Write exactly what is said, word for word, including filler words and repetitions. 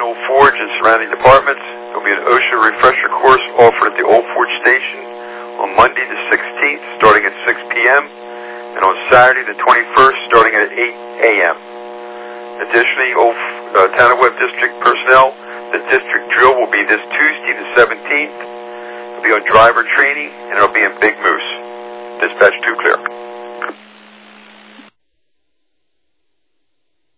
Old Forge and surrounding departments. There will be an OSHA refresher course offered at the Old Forge Station on Monday the sixteenth, starting at six p.m., and on Saturday the twenty-first, starting at eight a.m. Additionally, Old, uh, Town of Webb District personnel, the district drill will be this Tuesday the seventeenth. It will be on driver training, and it will be in Big Moose. Dispatch two clear.